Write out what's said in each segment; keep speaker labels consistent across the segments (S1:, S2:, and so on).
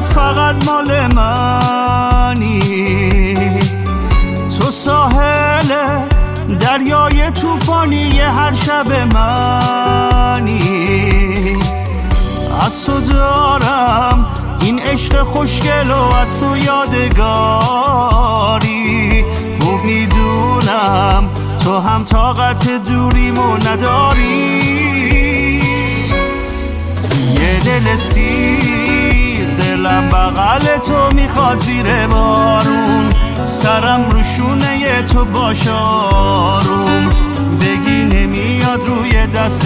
S1: برات فقط مال منی. تو ساحل دریای توفانی هر شب منی. از تو دارم این عشق خوشگل و از تو یادگاری. خوب میدونم تو هم طاقت دوریمو نداری. یه دل سیر دلم بغل تو میخواد زیر بارون. سرم رو شونه تو باش آروم. بگی نمیاد روی دست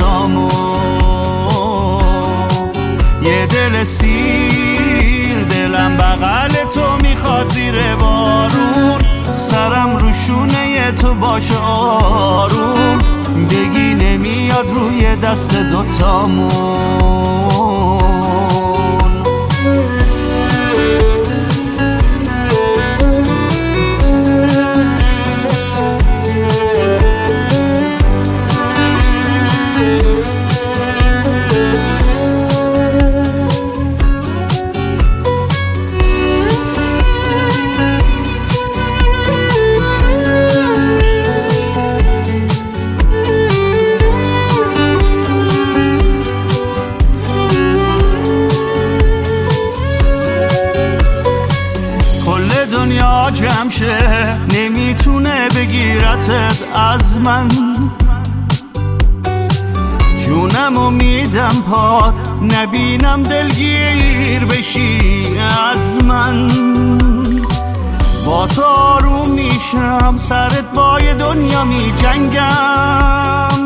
S1: دوتامون. یه دل سیر دلم بغل تو میخواد زیر بارون. سرم رو شونه تو باش آروم. بگی نمیاد روی دست دوتامون. دنیا جمع شه نمیتونه بگیرتت از من. جونمو میدم پات نبینم دلگیر بشی از من. با تو آروم میشم سرت بای دنیا میجنگم.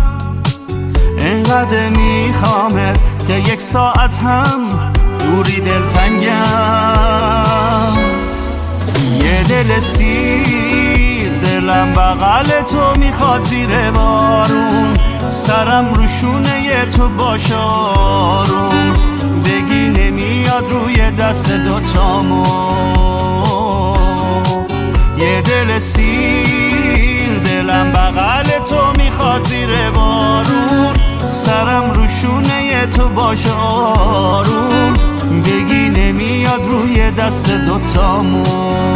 S1: انقدر میخوامت که یک ساعت هم دوری دلتنگم. یه دل سیر دلم بغل تو میخواد زیر بارون. سرم رو شونه تو باش آروم. بگی نمیاد روی دست دوتامون. یه دل سیر دلم بغل تو میخواد زیر بارون. سرم رو شونه تو باش آروم. بگی نمیاد روی دست دوتامون.